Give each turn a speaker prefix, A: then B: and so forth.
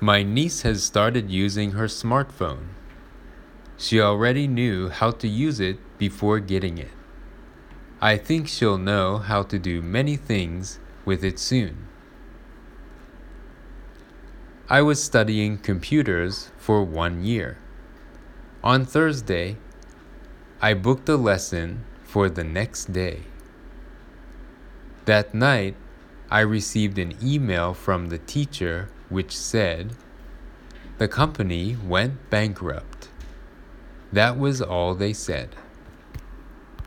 A: My niece has started using her smartphone. She already knew how to use it before getting it. I think she'll know how to do many things with it soon. I was studying computers for 1 year. On Thursday, I booked a lesson for the next day. That night, I received an email from the teacher which said, "The company went bankrupt." That was all they said.